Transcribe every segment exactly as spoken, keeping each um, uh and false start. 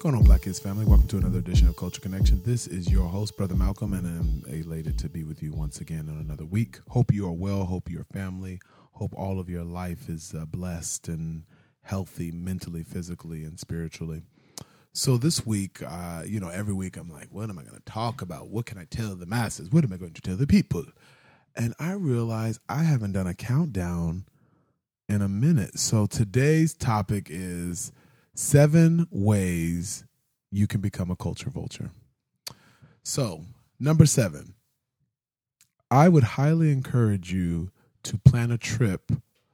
going on, Black Kids family? Welcome to another edition of Culture Connection. This is your host, Brother Malcolm, and I'm elated to be with you once again on another week. Hope you are well. Hope your family. Hope all of your life is uh, blessed and healthy mentally, physically, and spiritually. So this week, uh, you know, every week I'm like, what am I going to talk about? What can I tell the masses? What am I going to tell the people? And I realize I haven't done a countdown in a minute. So today's topic is seven ways you can become a culture vulture. So, number seven, I would highly encourage you to plan a trip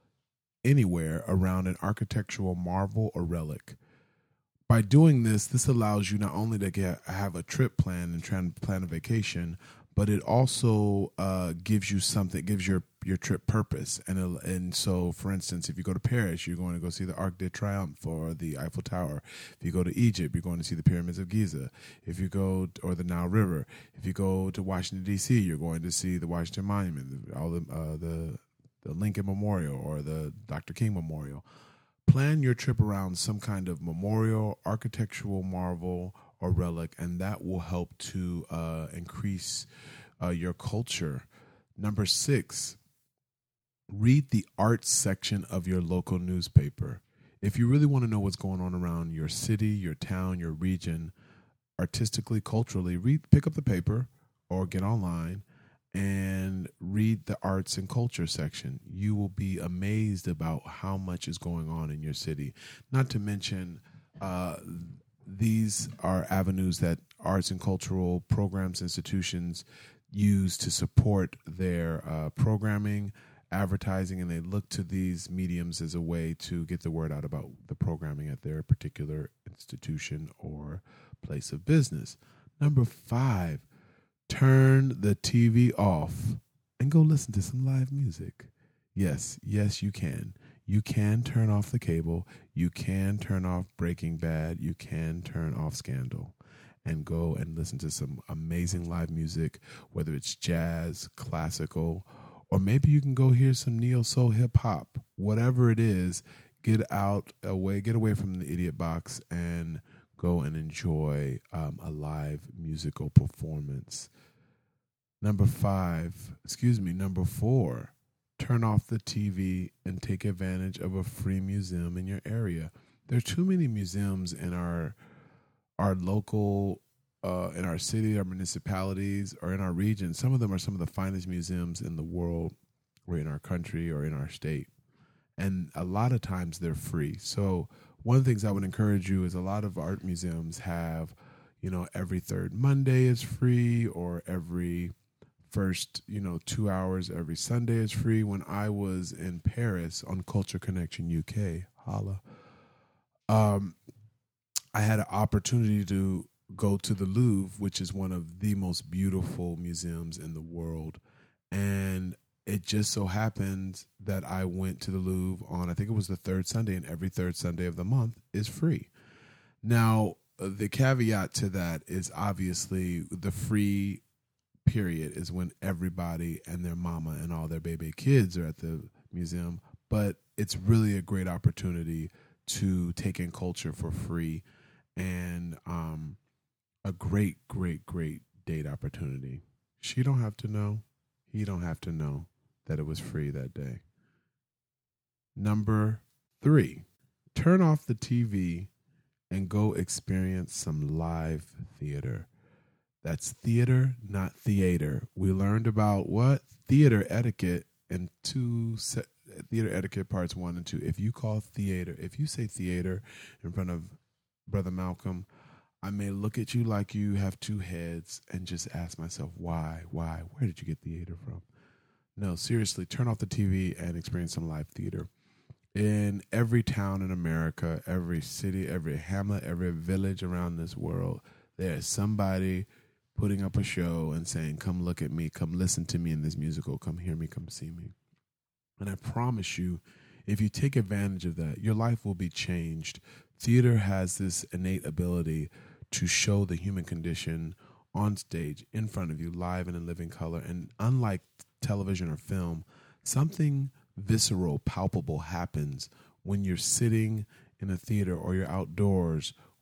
anywhere around an architectural marvel or relic. By doing this, this allows you not only to get have a trip plan and try and plan a vacation, but it also uh, gives you something, gives your your trip purpose. And it, and so, for instance, if you go to Paris, you're going to go see the Arc de Triomphe or the Eiffel Tower. If you go to Egypt, you're going to see the Pyramids of Giza. If you go, or the Nile River. If you go to Washington, D C, you're going to see the Washington Monument, all the uh, the the Lincoln Memorial or the Doctor King Memorial. Plan your trip around some kind of memorial, architectural marvel, or relic, and that will help to uh, increase uh, your culture. Number six, read the arts section of your local newspaper. If you really want to know what's going on around your city, your town, your region, artistically, culturally, read, pick up the paper or get online and read the arts and culture section. You will be amazed about how much is going on in your city. Not to mention, uh, these are avenues that arts and cultural programs, institutions use to support their uh, programming, advertising, and they look to these mediums as a way to get the word out about the programming at their particular institution or place of business. Number five, turn the T V off and go listen to some live music. Yes, yes, you can. You can turn off the cable. You can turn off Breaking Bad. You can turn off Scandal and go and listen to some amazing live music, whether it's jazz, classical, or maybe you can go hear some neo soul hip hop. Whatever it is, get out away, get away from the idiot box and go and enjoy um, a live musical performance. Number five, excuse me, number four, turn off the T V and take advantage of a free museum in your area. There are too many museums in our our local, uh, in our city, our municipalities, or in our region. Some of them are some of the finest museums in the world, or in our country, or in our state. And a lot of times they're free. So one of the things I would encourage you is a lot of art museums have, you know, every third Monday is free, or every first, you know, two hours every Sunday is free. When I was in Paris on Culture Connection U K, holla, um, I had an opportunity to go to the Louvre, which is one of the most beautiful museums in the world. And it just so happened that I went to the Louvre on, I think it was the third Sunday, and every third Sunday of the month is free. Now, the caveat to that is obviously the free period is when everybody and their mama and all their baby kids are at the museum, but it's really a great opportunity to take in culture for free, and um, a great, great, great date opportunity. She don't have to know. He don't have to know that it was free that day. Number three, turn off the T V and go experience some live theater. That's theater, not theater. We learned about what? Theater etiquette in two se- theater etiquette parts one and two. If you call theater, if you say theater in front of Brother Malcolm, I may look at you like you have two heads and just ask myself, why, why, where did you get theater from? No, seriously, turn off the T V and experience some live theater. In every town in America, every city, every hamlet, every village around this world, there's somebody putting up a show and saying, come look at me, come listen to me in this musical, come hear me, come see me. And I promise you, if you take advantage of that, your life will be changed. Theater has this innate ability to show the human condition on stage, in front of you, live and in living color. And unlike television or film, something visceral, palpable happens when you're sitting in a theater or you're outdoors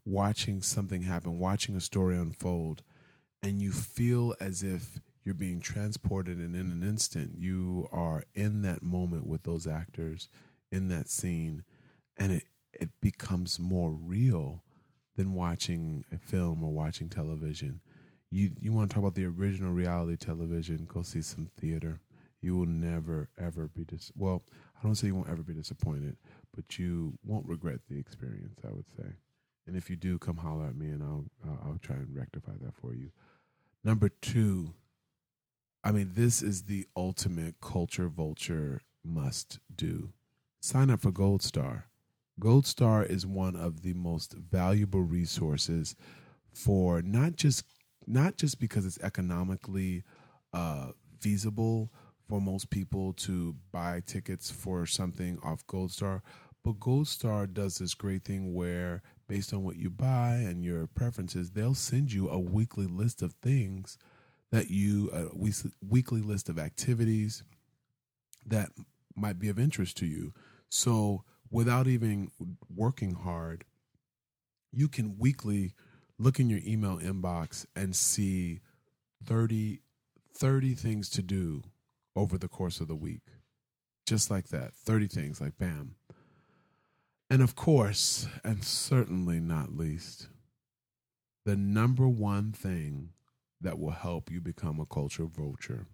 watching something happen, watching a story unfold, and you feel as if you're being transported, and in an instant you are in that moment with those actors in that scene, and it, it becomes more real than watching a film or watching television. You you want to talk about the original reality television, go see some theater. You will never, ever be dis- well, I don't say you won't ever be disappointed, but you won't regret the experience, I would say. And if you do, come holler at me, and I'll I'll, I'll try and rectify that for you. Number two, I mean, this is the ultimate culture vulture must do. Sign up for Gold Star. Gold Star is one of the most valuable resources for not just not just because it's economically uh, feasible for most people to buy tickets for something off Gold Star, but Gold Star does this great thing where, based on what you buy and your preferences, they'll send you a weekly list of things that you, a weekly list of activities that might be of interest to you. So without even working hard, you can weekly look in your email inbox and see thirty, thirty things to do over the course of the week. Just like that, thirty things, like bam. And of course, and certainly not least, the number one thing that will help you become a culture vulture.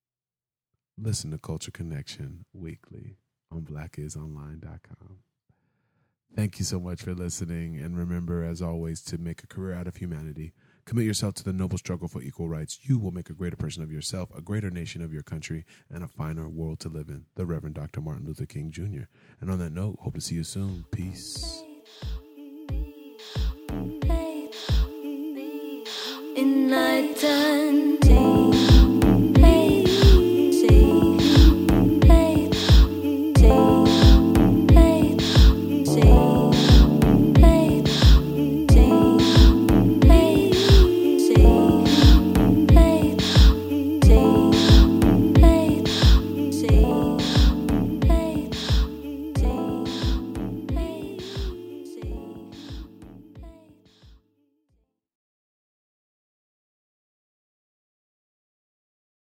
Listen to Culture Connection weekly on black is online dot com. Thank you so much for listening. And remember, as always, to make a career out of humanity. Commit yourself to the noble struggle for equal rights. You will make a greater person of yourself, a greater nation of your country, and a finer world to live in. The Reverend Doctor Martin Luther King Junior And on that note, hope to see you soon. Peace. In nighttime.